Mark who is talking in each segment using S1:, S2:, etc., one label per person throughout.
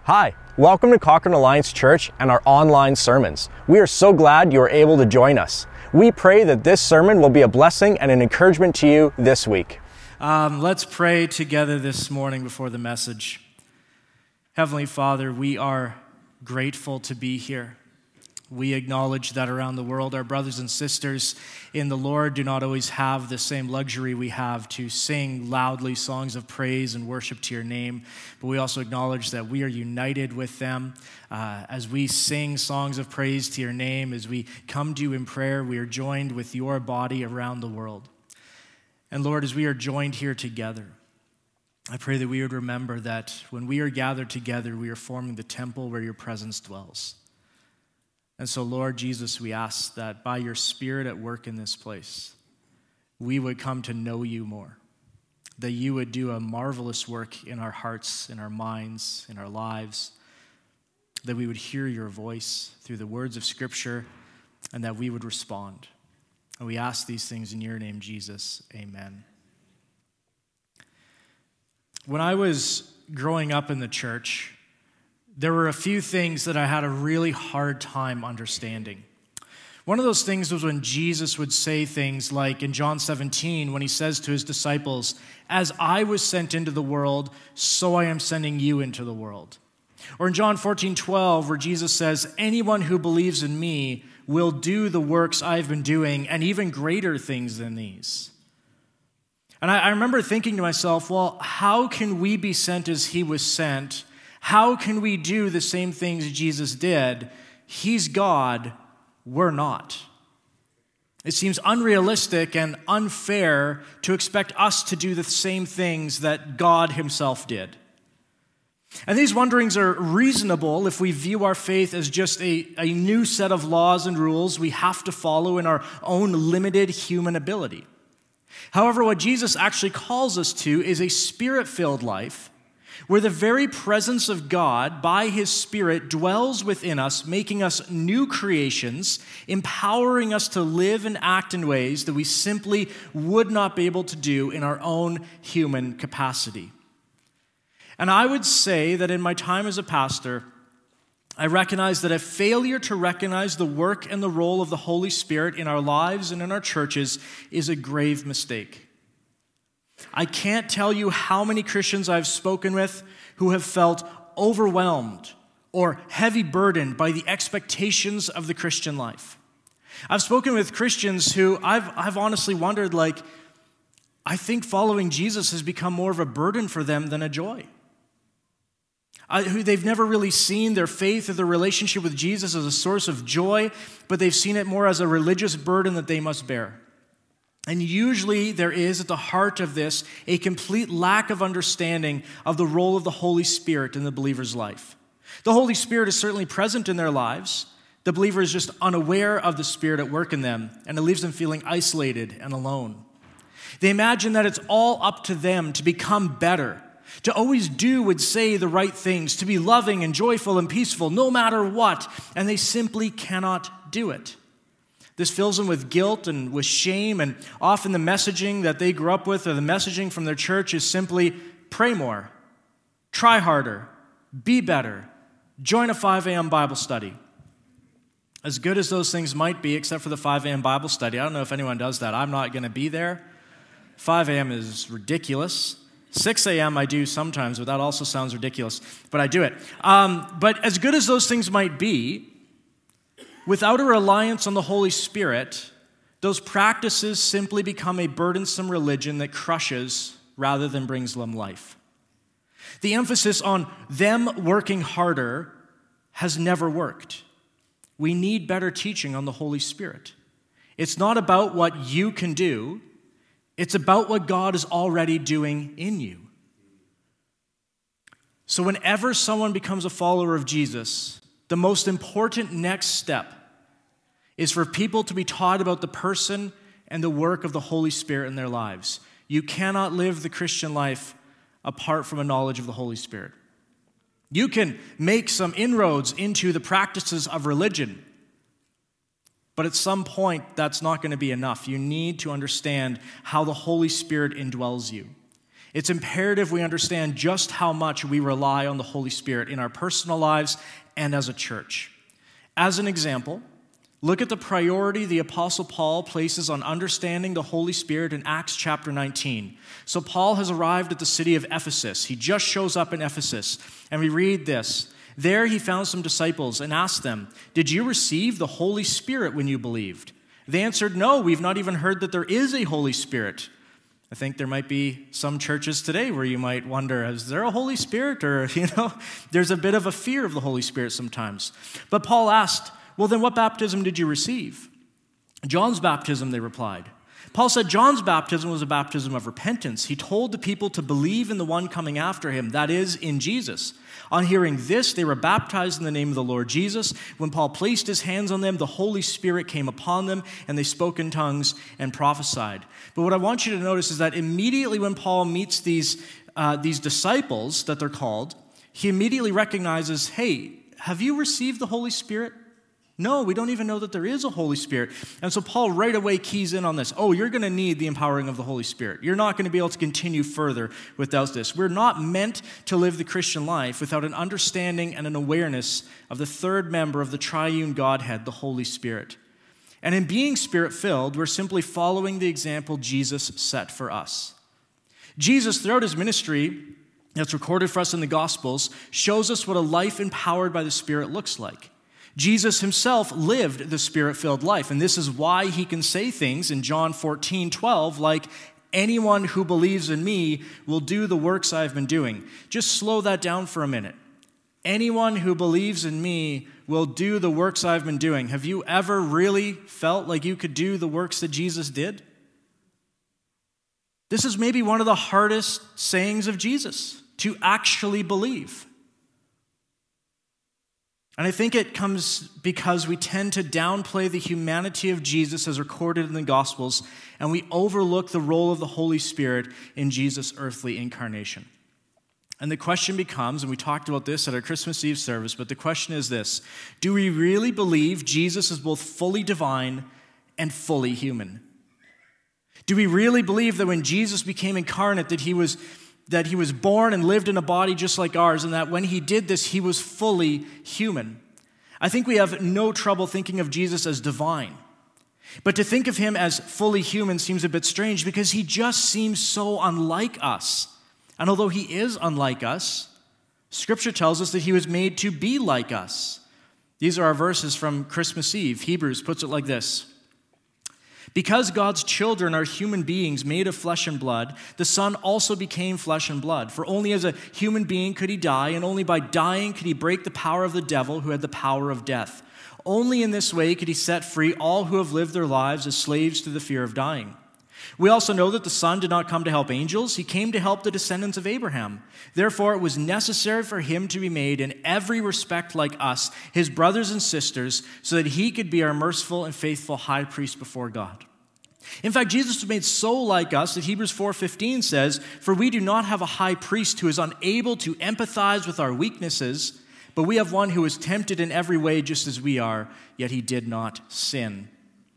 S1: Hi, welcome to Cochrane Alliance Church and our online sermons. We are so glad you are able to join us. We pray that this sermon will be a blessing and an encouragement to you this week.
S2: Let's pray together this morning before the message. Heavenly Father, we are grateful to be here. We acknowledge that around the world, our brothers and sisters in the Lord do not always have the same luxury we have to sing loudly songs of praise and worship to your name. But we also acknowledge that we are united with them as we sing songs of praise to your name. As we come to you in prayer, we are joined with your body around the world. And Lord, as we are joined here together, I pray that we would remember that when we are gathered together, we are forming the temple where your presence dwells. And so, Lord Jesus, we ask that by your Spirit at work in this place, we would come to know you more, that you would do a marvelous work in our hearts, in our minds, in our lives, that we would hear your voice through the words of Scripture, and that we would respond. And we ask these things in your name, Jesus. Amen. When I was growing up in the church, there were a few things that I had a really hard time understanding. One of those things was when Jesus would say things like in John 17, when he says to his disciples, "As I was sent into the world, so I am sending you into the world." Or in John 14:12, where Jesus says, "Anyone who believes in me will do the works I've been doing, and even greater things than these." And I remember thinking to myself, well, how can we be sent as he was sent? How can we do the same things Jesus did? He's God, we're not. It seems unrealistic and unfair to expect us to do the same things that God himself did. And these wonderings are reasonable if we view our faith as just a new set of laws and rules we have to follow in our own limited human ability. However, what Jesus actually calls us to is a spirit-filled life where the very presence of God, by his Spirit, dwells within us, making us new creations, empowering us to live and act in ways that we simply would not be able to do in our own human capacity. And I would say that in my time as a pastor, I recognize that a failure to recognize the work and the role of the Holy Spirit in our lives and in our churches is a grave mistake. I can't tell you how many Christians I've spoken with who have felt overwhelmed or heavy burdened by the expectations of the Christian life. I've spoken with Christians who I've honestly wondered, I think following Jesus has become more of a burden for them than a joy. Who they've never really seen their faith or their relationship with Jesus as a source of joy, but they've seen it more as a religious burden that they must bear. And usually there is at the heart of this a complete lack of understanding of the role of the Holy Spirit in the believer's life. The Holy Spirit is certainly present in their lives. The believer is just unaware of the Spirit at work in them, and it leaves them feeling isolated and alone. They imagine that it's all up to them to become better, to always do and say the right things, to be loving and joyful and peaceful no matter what, and they simply cannot do it. This fills them with guilt and with shame, and often the messaging that they grew up with or the messaging from their church is simply pray more, try harder, be better, join a 5 a.m. Bible study. As good as those things might be, except for the 5 a.m. Bible study, I don't know if anyone does that. I'm not going to be there. 5 a.m. is ridiculous. 6 a.m. I do sometimes, but that also sounds ridiculous, but I do it. But as good as those things might be, without a reliance on the Holy Spirit, those practices simply become a burdensome religion that crushes rather than brings them life. The emphasis on them working harder has never worked. We need better teaching on the Holy Spirit. It's not about what you can do. It's about what God is already doing in you. So whenever someone becomes a follower of Jesus, the most important next step is for people to be taught about the person and the work of the Holy Spirit in their lives. You cannot live the Christian life apart from a knowledge of the Holy Spirit. You can make some inroads into the practices of religion, but at some point, that's not going to be enough. You need to understand how the Holy Spirit indwells you. It's imperative we understand just how much we rely on the Holy Spirit in our personal lives and as a church. As an example, look at the priority the Apostle Paul places on understanding the Holy Spirit in Acts chapter 19. So Paul has arrived at the city of Ephesus. He just shows up in Ephesus, and we read this. There he found some disciples and asked them, "Did you receive the Holy Spirit when you believed?" They answered, "No, we've not even heard that there is a Holy Spirit." I think there might be some churches today where you might wonder, is there a Holy Spirit? Or, there's a bit of a fear of the Holy Spirit sometimes. But Paul asked, "Well, then what baptism did you receive?" "John's baptism," they replied. Paul said John's baptism was a baptism of repentance. He told the people to believe in the one coming after him, that is, in Jesus. On hearing this, they were baptized in the name of the Lord Jesus. When Paul placed his hands on them, the Holy Spirit came upon them, and they spoke in tongues and prophesied. But what I want you to notice is that immediately when Paul meets these disciples that they're called, he immediately recognizes, hey, have you received the Holy Spirit? No, we don't even know that there is a Holy Spirit. And so Paul right away keys in on this. Oh, you're going to need the empowering of the Holy Spirit. You're not going to be able to continue further without this. We're not meant to live the Christian life without an understanding and an awareness of the third member of the triune Godhead, the Holy Spirit. And in being Spirit-filled, we're simply following the example Jesus set for us. Jesus, throughout his ministry, that's recorded for us in the Gospels, shows us what a life empowered by the Spirit looks like. Jesus himself lived the Spirit-filled life, and this is why he can say things in John 14:12 like, "Anyone who believes in me will do the works I've been doing." Just slow that down for a minute. Anyone who believes in me will do the works I've been doing. Have you ever really felt like you could do the works that Jesus did? This is maybe one of the hardest sayings of Jesus, to actually believe. And I think it comes because we tend to downplay the humanity of Jesus as recorded in the Gospels, and we overlook the role of the Holy Spirit in Jesus' earthly incarnation. And the question becomes, and we talked about this at our Christmas Eve service, but the question is this: do we really believe Jesus is both fully divine and fully human? Do we really believe that when Jesus became incarnate that he was born and lived in a body just like ours, and that when he did this, he was fully human? I think we have no trouble thinking of Jesus as divine. But to think of him as fully human seems a bit strange because he just seems so unlike us. And although he is unlike us, Scripture tells us that he was made to be like us. These are our verses from Christmas Eve. Hebrews puts it like this: "Because God's children are human beings made of flesh and blood, the Son also became flesh and blood. For only as a human being could he die, and only by dying could he break the power of the devil who had the power of death. Only in this way could he set free all who have lived their lives as slaves to the fear of dying. We also know that the Son did not come to help angels. He came to help the descendants of Abraham. Therefore, it was necessary for him to be made in every respect like us, his brothers and sisters, so that he could be our merciful and faithful high priest before God." In fact, Jesus was made so like us that Hebrews 4:15 says, "For we do not have a high priest who is unable to empathize with our weaknesses, but we have one who is tempted in every way just as we are, yet he did not sin."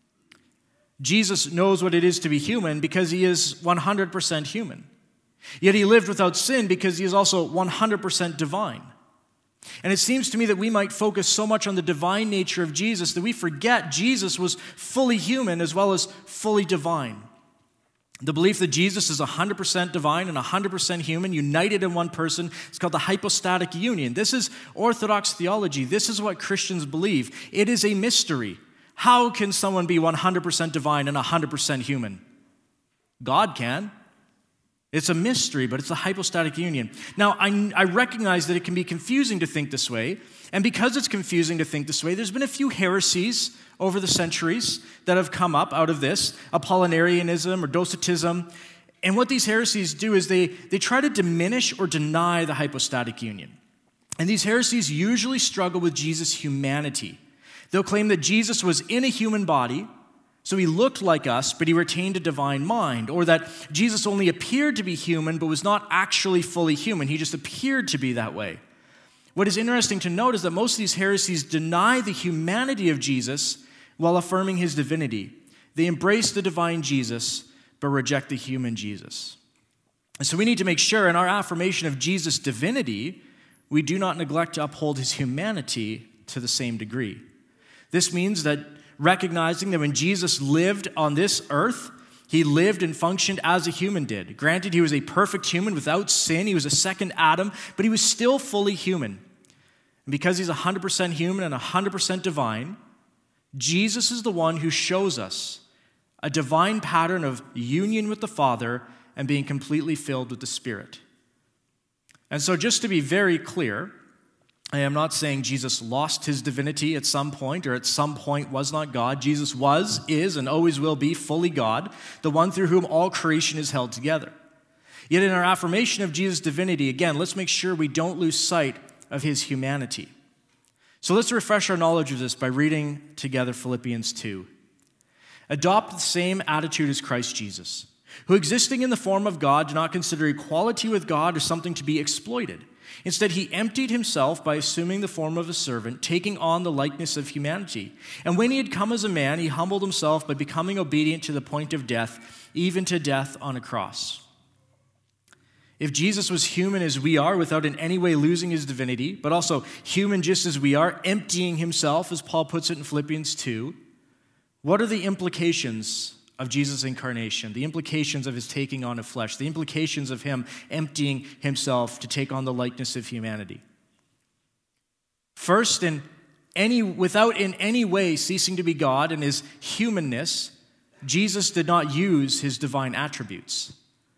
S2: Jesus knows what it is to be human because he is 100% human. Yet he lived without sin because he is also 100% divine. And it seems to me that we might focus so much on the divine nature of Jesus that we forget Jesus was fully human as well as fully divine. The belief that Jesus is 100% divine and 100% human, united in one person, is called the hypostatic union. This is Orthodox theology. This is what Christians believe. It is a mystery. How can someone be 100% divine and 100% human? God can. It's a mystery, but it's a hypostatic union. Now, I recognize that it can be confusing to think this way, and because it's confusing to think this way, there's been a few heresies over the centuries that have come up out of this, Apollinarianism or Docetism, and what these heresies do is they try to diminish or deny the hypostatic union. And these heresies usually struggle with Jesus' humanity. They'll claim that Jesus was in a human body, so he looked like us, but he retained a divine mind, or that Jesus only appeared to be human, but was not actually fully human. He just appeared to be that way. What is interesting to note is that most of these heresies deny the humanity of Jesus while affirming his divinity. They embrace the divine Jesus, but reject the human Jesus. So we need to make sure in our affirmation of Jesus' divinity, we do not neglect to uphold his humanity to the same degree. This means that recognizing that when Jesus lived on this earth, he lived and functioned as a human did. Granted, he was a perfect human without sin. He was a second Adam, but he was still fully human. And because he's 100% human and 100% divine, Jesus is the one who shows us a divine pattern of union with the Father and being completely filled with the Spirit. And so just to be very clear, I am not saying Jesus lost his divinity at some point or at some point was not God. Jesus was, is, and always will be fully God, the one through whom all creation is held together. Yet in our affirmation of Jesus' divinity, again, let's make sure we don't lose sight of his humanity. So let's refresh our knowledge of this by reading together Philippians 2. Adopt the same attitude as Christ Jesus, who existing in the form of God did not consider equality with God as something to be exploited. Instead, he emptied himself by assuming the form of a servant, taking on the likeness of humanity. And when he had come as a man, he humbled himself by becoming obedient to the point of death, even to death on a cross. If Jesus was human as we are, without in any way losing his divinity, but also human just as we are, emptying himself, as Paul puts it in Philippians 2, what are the implications of Jesus' incarnation, the implications of his taking on of flesh, the implications of him emptying himself to take on the likeness of humanity? First, without in any way ceasing to be God in his humanness, Jesus did not use his divine attributes.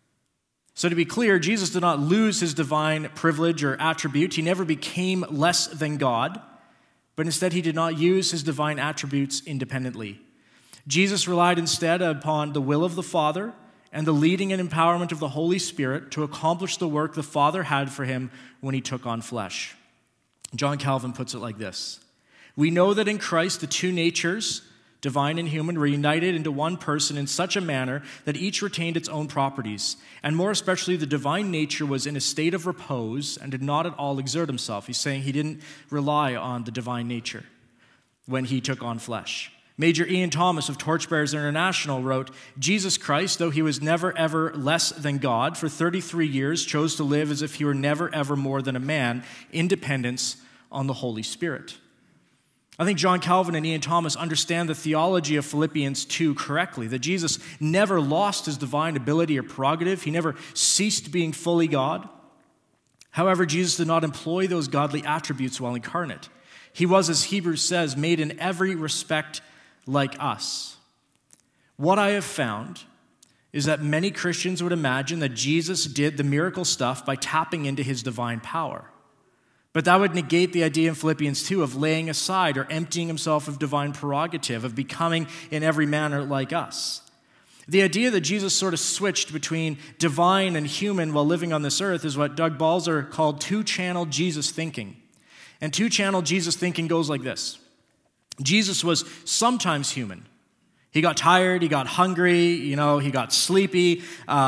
S2: So to be clear, Jesus did not lose his divine privilege or attribute. He never became less than God, but instead he did not use his divine attributes independently. Jesus relied instead upon the will of the Father and the leading and empowerment of the Holy Spirit to accomplish the work the Father had for him when he took on flesh. John Calvin puts it like this: "We know that in Christ the two natures, divine and human, were united into one person in such a manner that each retained its own properties, and more especially the divine nature was in a state of repose and did not at all exert himself." He's saying he didn't rely on the divine nature when he took on flesh. Major Ian Thomas of Torchbearers International wrote, "Jesus Christ, though he was never ever less than God, for 33 years chose to live as if he were never ever more than a man, in dependence on the Holy Spirit." I think John Calvin and Ian Thomas understand the theology of Philippians 2 correctly, that Jesus never lost his divine ability or prerogative. He never ceased being fully God. However, Jesus did not employ those godly attributes while incarnate. He was, as Hebrews says, made in every respect like us. What I have found is that many Christians would imagine that Jesus did the miracle stuff by tapping into his divine power. But that would negate the idea in Philippians 2 of laying aside or emptying himself of divine prerogative, of becoming in every manner like us. The idea that Jesus sort of switched between divine and human while living on this earth is what Doug Balzer called two-channel Jesus thinking. And two-channel Jesus thinking goes like this. Jesus was sometimes human. He got tired, he got hungry, he got sleepy,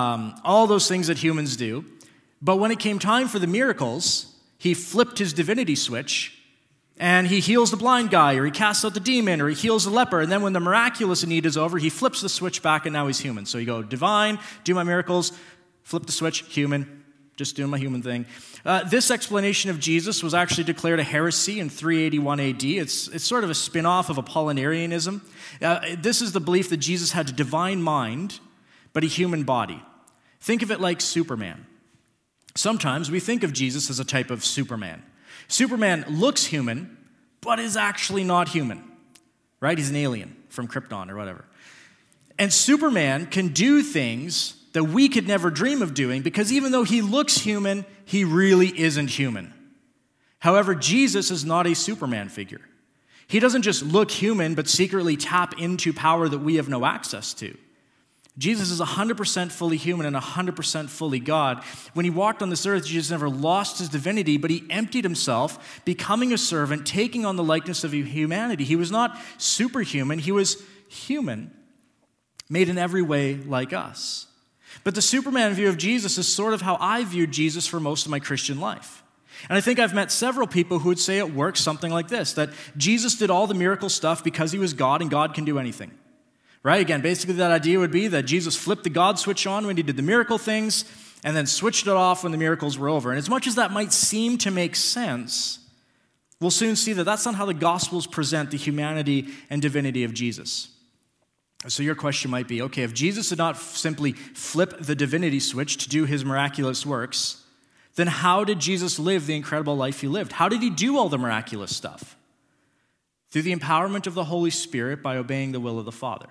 S2: all those things that humans do. But when it came time for the miracles, he flipped his divinity switch and he heals the blind guy, or he casts out the demon, or he heals the leper. And then when the miraculous need is over, he flips the switch back and now he's human. So you go divine, do my miracles, flip the switch, human, just doing my human thing. This explanation of Jesus was actually declared a heresy in 381 AD. It's sort of a spin-off of Apollinarianism. This is the belief that Jesus had a divine mind, but a human body. Think of it like Superman. Sometimes we think of Jesus as a type of Superman. Superman looks human, but is actually not human, right? He's an alien from Krypton or whatever. And Superman can do things that we could never dream of doing, because even though he looks human, he really isn't human. However, Jesus is not a Superman figure. He doesn't just look human, but secretly tap into power that we have no access to. Jesus is 100% fully human and 100% fully God. When he walked on this earth, Jesus never lost his divinity, but he emptied himself, becoming a servant, taking on the likeness of humanity. He was not superhuman, he was human, made in every way like us. But the Superman view of Jesus is sort of how I viewed Jesus for most of my Christian life. And I think I've met several people who would say it works something like this, that Jesus did all the miracle stuff because he was God and God can do anything. Right? Again, basically that idea would be that Jesus flipped the God switch on when he did the miracle things, and then switched it off when the miracles were over. And as much as that might seem to make sense, we'll soon see that that's not how the Gospels present the humanity and divinity of Jesus. So your question might be, okay, if Jesus did not simply flip the divinity switch to do his miraculous works, then how did Jesus live the incredible life he lived? How did he do all the miraculous stuff? Through the empowerment of the Holy Spirit by obeying the will of the Father.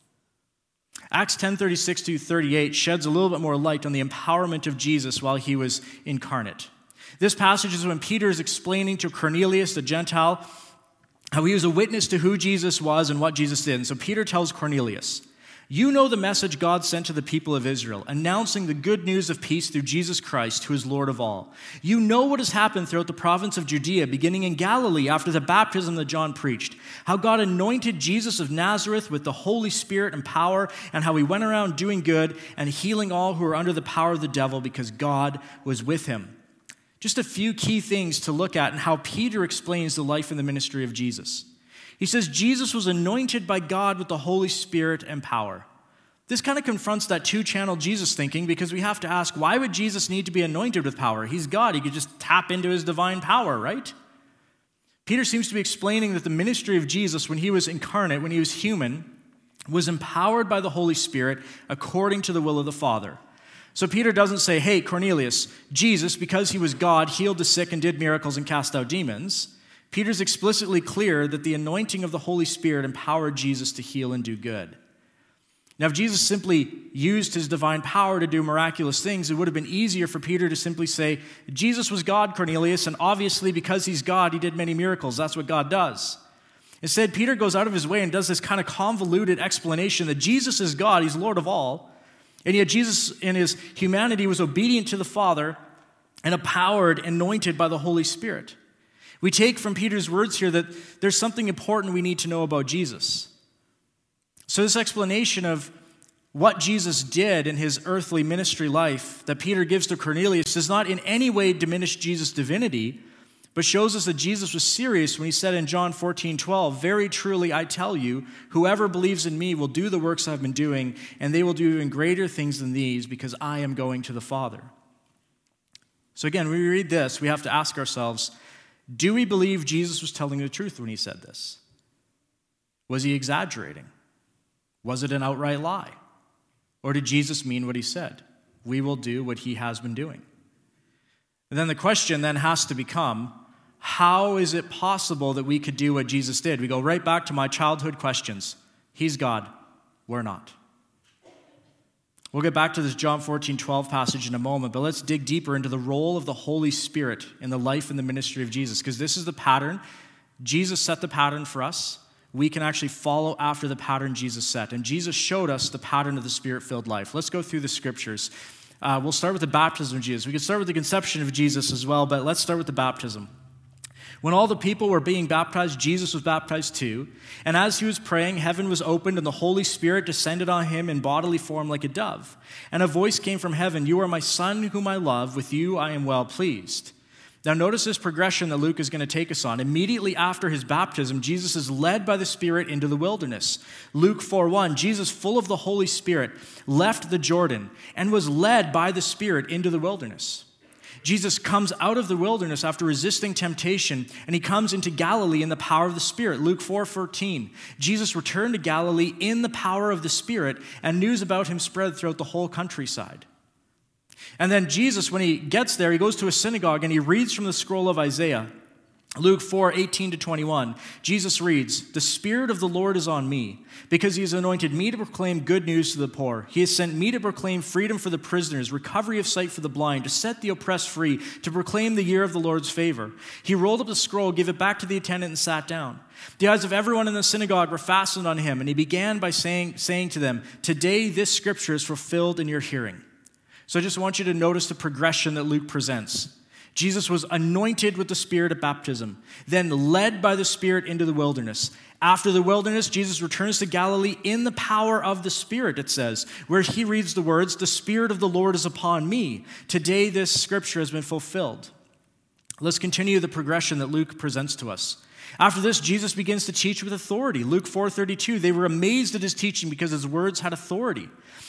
S2: Acts 10:36-38 sheds a little bit more light on the empowerment of Jesus while he was incarnate. This passage is when Peter is explaining to Cornelius, the Gentile, how he was a witness to who Jesus was and what Jesus did. And so Peter tells Cornelius, "You know the message God sent to the people of Israel, announcing the good news of peace through Jesus Christ, who is Lord of all. You know what has happened throughout the province of Judea, beginning in Galilee after the baptism that John preached, how God anointed Jesus of Nazareth with the Holy Spirit and power, and how he went around doing good and healing all who were under the power of the devil because God was with him." Just a few key things to look at and how Peter explains the life and the ministry of Jesus. He says Jesus was anointed by God with the Holy Spirit and power. This kind of confronts that two-channel Jesus thinking because we have to ask, why would Jesus need to be anointed with power? He's God. He could just tap into his divine power, right? Peter seems to be explaining that the ministry of Jesus when he was incarnate, when he was human, was empowered by the Holy Spirit according to the will of the Father. So Peter doesn't say, hey, Cornelius, Jesus, because he was God, healed the sick and did miracles and cast out demons. Peter's explicitly clear that the anointing of the Holy Spirit empowered Jesus to heal and do good. Now, if Jesus simply used his divine power to do miraculous things, it would have been easier for Peter to simply say, Jesus was God, Cornelius, and obviously because he's God, he did many miracles. That's what God does. Instead, Peter goes out of his way and does this kind of convoluted explanation that Jesus is God, he's Lord of all, and yet Jesus in his humanity was obedient to the Father and empowered, anointed by the Holy Spirit. We take from Peter's words here that there's something important we need to know about Jesus. So this explanation of what Jesus did in his earthly ministry life that Peter gives to Cornelius does not in any way diminish Jesus' divinity, but shows us that Jesus was serious when he said in John 14:12, "Very truly I tell you, whoever believes in me will do the works I've been doing, and they will do even greater things than these, because I am going to the Father." So again, when we read this, we have to ask ourselves, do we believe Jesus was telling the truth when he said this? Was he exaggerating? Was it an outright lie? Or did Jesus mean what he said? We will do what he has been doing. And then the question then has to become, how is it possible that we could do what Jesus did? We go right back to my childhood questions. He's God. We're not. We'll get back to this John 14:12 passage in a moment, but let's dig deeper into the role of the Holy Spirit in the life and the ministry of Jesus, because this is the pattern. Jesus set the pattern for us. We can actually follow after the pattern Jesus set. And Jesus showed us the pattern of the Spirit-filled life. Let's go through the scriptures. We'll start with the baptism of Jesus. We could start with the conception of Jesus as well, but let's start with the baptism. When all the people were being baptized, Jesus was baptized too. And as he was praying, heaven was opened and the Holy Spirit descended on him in bodily form like a dove. And a voice came from heaven, "You are my Son whom I love. With you I am well pleased." Now notice this progression that Luke is going to take us on. Immediately after his baptism, Jesus is led by the Spirit into the wilderness. Luke 4:1, Jesus, full of the Holy Spirit, left the Jordan and was led by the Spirit into the wilderness. Jesus comes out of the wilderness after resisting temptation, and he comes into Galilee in the power of the Spirit. Luke 4:14, Jesus returned to Galilee in the power of the Spirit, and news about him spread throughout the whole countryside. And then Jesus, when he gets there, he goes to a synagogue and he reads from the scroll of Isaiah. Luke 4:18-21, Jesus reads, "The Spirit of the Lord is on me, because he has anointed me to proclaim good news to the poor. He has sent me to proclaim freedom for the prisoners, recovery of sight for the blind, to set the oppressed free, to proclaim the year of the Lord's favor." He rolled up the scroll, gave it back to the attendant, and sat down. The eyes of everyone in the synagogue were fastened on him, and he began by saying to them, "Today this scripture is fulfilled in your hearing." So I just want you to notice the progression that Luke presents. Jesus was anointed with the Spirit at baptism, then led by the Spirit into the wilderness. After the wilderness, Jesus returns to Galilee in the power of the Spirit, it says, where he reads the words, "The Spirit of the Lord is upon me. Today this scripture has been fulfilled." Let's continue the progression that Luke presents to us. After this, Jesus begins to teach with authority. Luke 4:32, they were amazed at his teaching because his words had authority.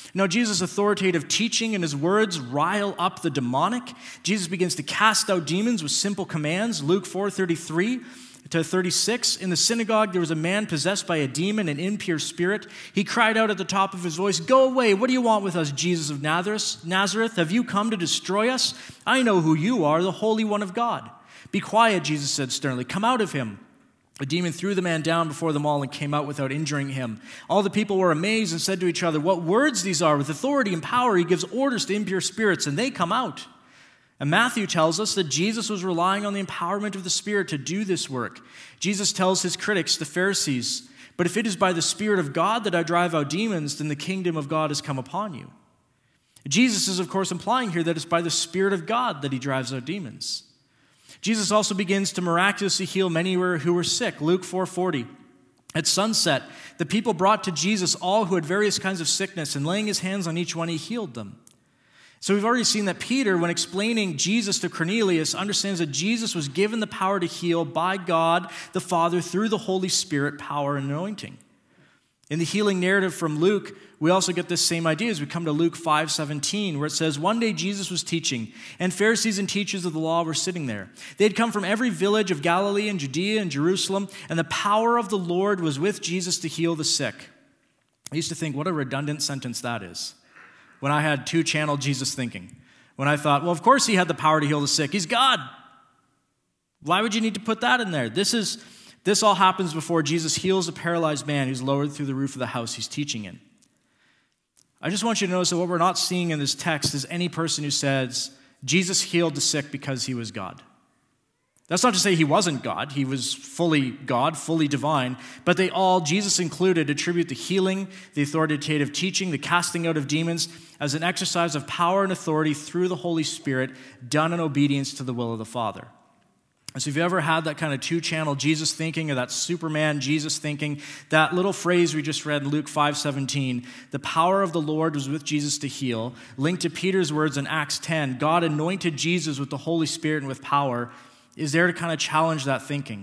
S2: Now, Jesus' authoritative teaching and his words rile up the demonic. Jesus begins to cast out demons with simple commands. Luke 4:33 to 36. In the synagogue, there was a man possessed by a demon, an impure spirit. He cried out at the top of his voice, "Go away! What do you want with us, Jesus of Nazareth? Have you come to destroy us? I know who you are, the Holy One of God." "Be quiet," Jesus said sternly. "Come out of him." The demon threw the man down before them all and came out without injuring him. All the people were amazed and said to each other, "What words these are! With authority and power, he gives orders to impure spirits, and they come out." And Matthew tells us that Jesus was relying on the empowerment of the Spirit to do this work. Jesus tells his critics, the Pharisees, "But if it is by the Spirit of God that I drive out demons, then the kingdom of God has come upon you." Jesus is, of course, implying here that it's by the Spirit of God that he drives out demons. Jesus also begins to miraculously heal many who were sick. Luke 4:40. At sunset, the people brought to Jesus all who had various kinds of sickness, and laying his hands on each one, he healed them. So we've already seen that Peter, when explaining Jesus to Cornelius, understands that Jesus was given the power to heal by God the Father through the Holy Spirit power and anointing. In the healing narrative from Luke, we also get this same idea as we come to Luke 5:17, where it says, "One day Jesus was teaching, and Pharisees and teachers of the law were sitting there. They had come from every village of Galilee and Judea and Jerusalem, and the power of the Lord was with Jesus to heal the sick." I used to think, what a redundant sentence that is, when I had two-channel Jesus thinking. When I thought, well, of course he had the power to heal the sick. He's God. Why would you need to put that in there? This all happens before Jesus heals a paralyzed man who's lowered through the roof of the house he's teaching in. I just want you to notice that what we're not seeing in this text is any person who says Jesus healed the sick because he was God. That's not to say he wasn't God. He was fully God, fully divine. But they all, Jesus included, attribute the healing, the authoritative teaching, the casting out of demons as an exercise of power and authority through the Holy Spirit done in obedience to the will of the Father. And so if you ever had that kind of two-channel Jesus thinking or that Superman Jesus thinking, that little phrase we just read in Luke 5:17, the power of the Lord was with Jesus to heal, linked to Peter's words in Acts 10, God anointed Jesus with the Holy Spirit and with power, is there to kind of challenge that thinking.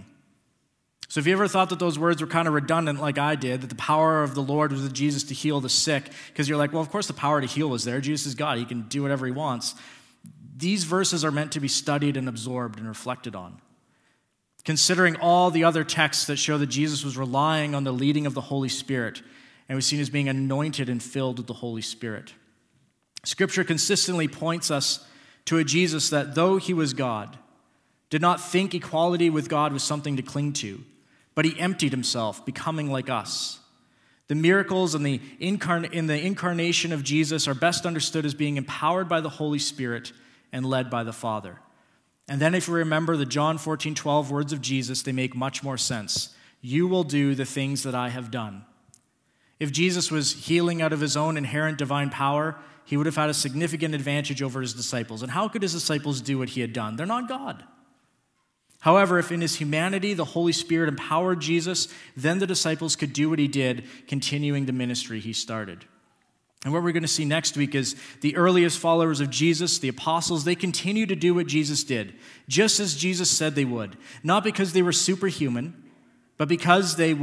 S2: So if you ever thought that those words were kind of redundant like I did, that the power of the Lord was with Jesus to heal the sick, because you're like, well, of course the power to heal was there. Jesus is God. He can do whatever he wants. These verses are meant to be studied and absorbed and reflected on, considering all the other texts that show that Jesus was relying on the leading of the Holy Spirit and was seen as being anointed and filled with the Holy Spirit. Scripture consistently points us to a Jesus that, though he was God, did not think equality with God was something to cling to, but he emptied himself, becoming like us. The miracles in the incarnation of Jesus are best understood as being empowered by the Holy Spirit and led by the Father. And then if you remember the John 14:12 words of Jesus, they make much more sense. You will do the things that I have done. If Jesus was healing out of his own inherent divine power, he would have had a significant advantage over his disciples. And how could his disciples do what he had done? They're not God. However, if in his humanity the Holy Spirit empowered Jesus, then the disciples could do what he did, continuing the ministry he started. And what we're going to see next week is the earliest followers of Jesus, the apostles, they continue to do what Jesus did, just as Jesus said they would. Not because they were superhuman, but because they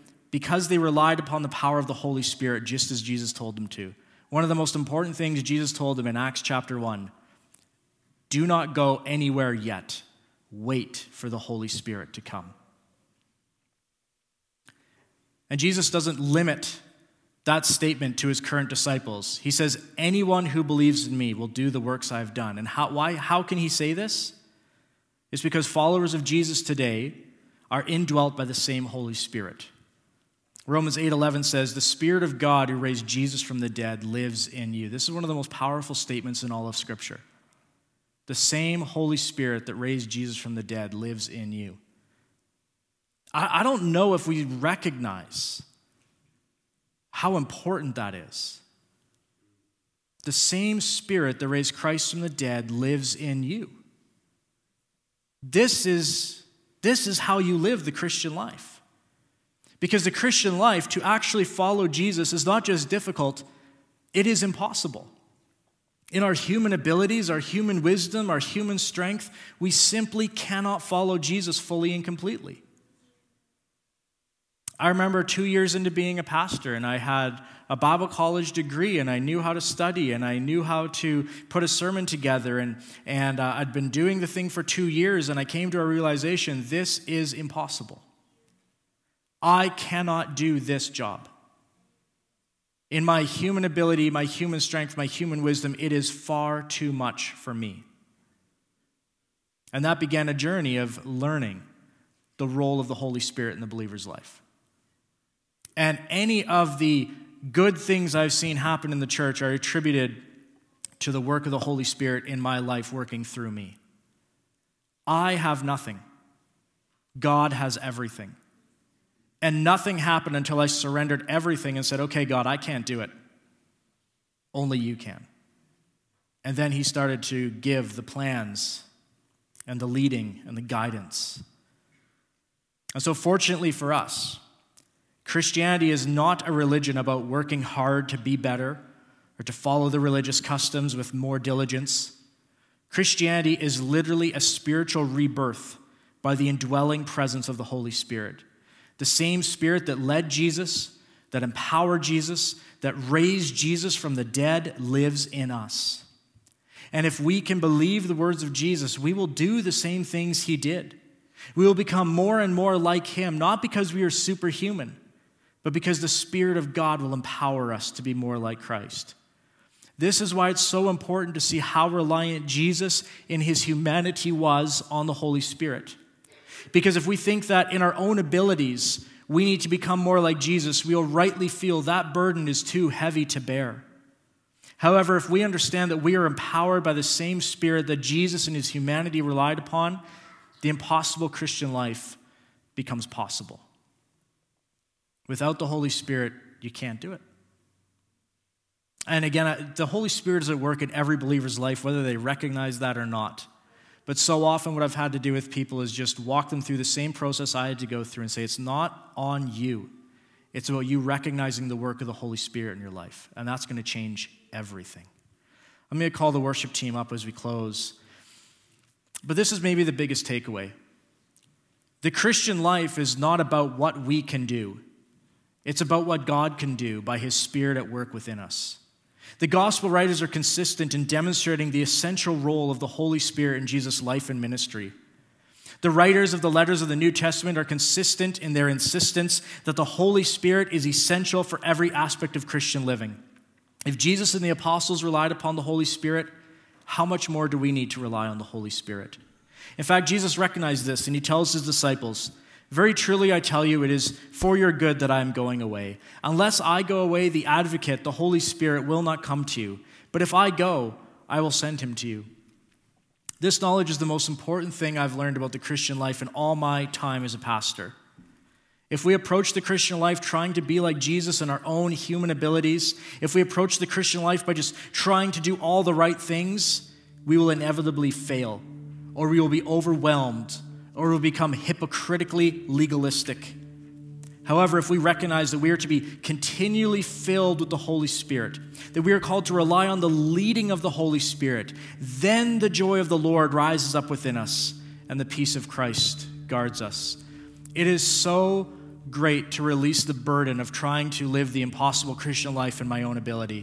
S2: relied upon the power of the Holy Spirit, just as Jesus told them to. One of the most important things Jesus told them in Acts chapter 1, do not go anywhere yet. Wait for the Holy Spirit to come. And Jesus doesn't limit that statement to his current disciples. He says, anyone who believes in me will do the works I have done. And how can he say this? It's because followers of Jesus today are indwelt by the same Holy Spirit. Romans 8:11 says, the Spirit of God who raised Jesus from the dead lives in you. This is one of the most powerful statements in all of Scripture. The same Holy Spirit that raised Jesus from the dead lives in you. I don't know if we recognize how important that is. The same Spirit that raised Christ from the dead lives in you. This is how you live the Christian life. Because the Christian life, to actually follow Jesus, is not just difficult, it is impossible. In our human abilities, our human wisdom, our human strength, we simply cannot follow Jesus fully and completely. I remember 2 years into being a pastor, and I had a Bible college degree, and I knew how to study, and I knew how to put a sermon together, and I'd been doing the thing for 2 years, and I came to a realization, this is impossible. I cannot do this job. In my human ability, my human strength, my human wisdom, it is far too much for me. And that began a journey of learning the role of the Holy Spirit in the believer's life. And any of the good things I've seen happen in the church are attributed to the work of the Holy Spirit in my life working through me. I have nothing. God has everything. And nothing happened until I surrendered everything and said, okay, God, I can't do it. Only you can. And then he started to give the plans and the leading and the guidance. And so fortunately for us, Christianity is not a religion about working hard to be better or to follow the religious customs with more diligence. Christianity is literally a spiritual rebirth by the indwelling presence of the Holy Spirit. The same Spirit that led Jesus, that empowered Jesus, that raised Jesus from the dead lives in us. And if we can believe the words of Jesus, we will do the same things he did. We will become more and more like him, not because we are superhuman, but because the Spirit of God will empower us to be more like Christ. This is why it's so important to see how reliant Jesus in his humanity was on the Holy Spirit. Because if we think that in our own abilities we need to become more like Jesus, we'll rightly feel that burden is too heavy to bear. However, if we understand that we are empowered by the same Spirit that Jesus in his humanity relied upon, the impossible Christian life becomes possible. Without the Holy Spirit, you can't do it. And again, the Holy Spirit is at work in every believer's life, whether they recognize that or not. But so often what I've had to do with people is just walk them through the same process I had to go through and say, it's not on you. It's about you recognizing the work of the Holy Spirit in your life. And that's going to change everything. I'm going to call the worship team up as we close. But this is maybe the biggest takeaway. The Christian life is not about what we can do. It's about what God can do by his Spirit at work within us. The gospel writers are consistent in demonstrating the essential role of the Holy Spirit in Jesus' life and ministry. The writers of the letters of the New Testament are consistent in their insistence that the Holy Spirit is essential for every aspect of Christian living. If Jesus and the apostles relied upon the Holy Spirit, how much more do we need to rely on the Holy Spirit? In fact, Jesus recognized this, and he tells his disciples, very truly I tell you, it is for your good that I am going away. Unless I go away, the advocate, the Holy Spirit, will not come to you. But if I go, I will send him to you. This knowledge is the most important thing I've learned about the Christian life in all my time as a pastor. If we approach the Christian life trying to be like Jesus in our own human abilities, if we approach the Christian life by just trying to do all the right things, we will inevitably fail, or we will be overwhelmed, or will become hypocritically legalistic. However, if we recognize that we are to be continually filled with the Holy Spirit, that we are called to rely on the leading of the Holy Spirit, then the joy of the Lord rises up within us, and the peace of Christ guards us. It is so great to release the burden of trying to live the impossible Christian life in my own ability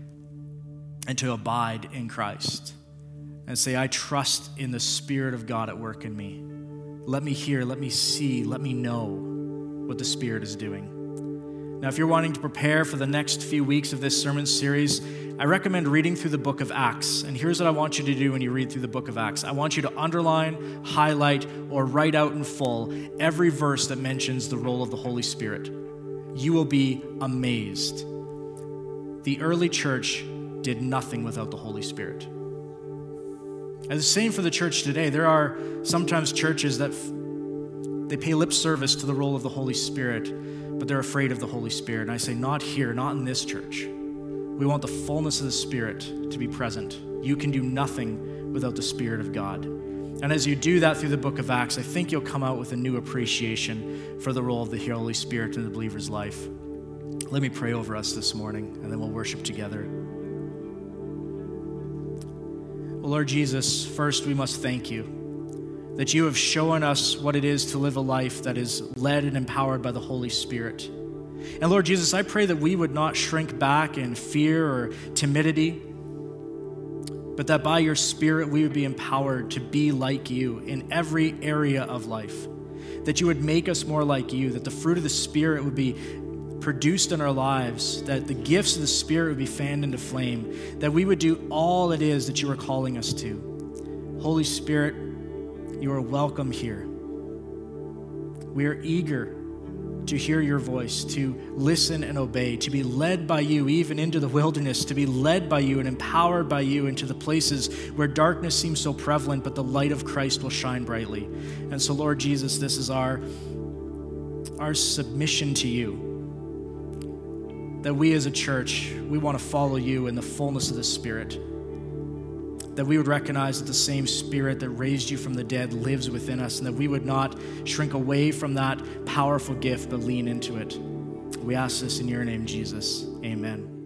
S2: and to abide in Christ and say, I trust in the Spirit of God at work in me. Let me hear, let me see, let me know what the Spirit is doing. Now, if you're wanting to prepare for the next few weeks of this sermon series, I recommend reading through the book of Acts. And here's what I want you to do when you read through the book of Acts. I want you to underline, highlight, or write out in full every verse that mentions the role of the Holy Spirit. You will be amazed. The early church did nothing without the Holy Spirit. And the same for the church today. There are sometimes churches that they pay lip service to the role of the Holy Spirit, but they're afraid of the Holy Spirit. And I say, not here, not in this church. We want the fullness of the Spirit to be present. You can do nothing without the Spirit of God. And as you do that through the book of Acts, I think you'll come out with a new appreciation for the role of the Holy Spirit in the believer's life. Let me pray over us this morning, and then we'll worship together. Well, Lord Jesus, first we must thank you that you have shown us what it is to live a life that is led and empowered by the Holy Spirit. And Lord Jesus, I pray that we would not shrink back in fear or timidity, but that by your Spirit we would be empowered to be like you in every area of life, that you would make us more like you, that the fruit of the Spirit would be produced in our lives, that the gifts of the Spirit would be fanned into flame, that we would do all it is that you are calling us to. Holy Spirit, you are welcome here. We are eager to hear your voice, to listen and obey, to be led by you even into the wilderness, to be led by you and empowered by you into the places where darkness seems so prevalent, but the light of Christ will shine brightly. And so, Lord Jesus, this is our submission to you, that we as a church, we want to follow you in the fullness of the Spirit, that we would recognize that the same Spirit that raised you from the dead lives within us, and that we would not shrink away from that powerful gift, but lean into it. We ask this in your name, Jesus. Amen.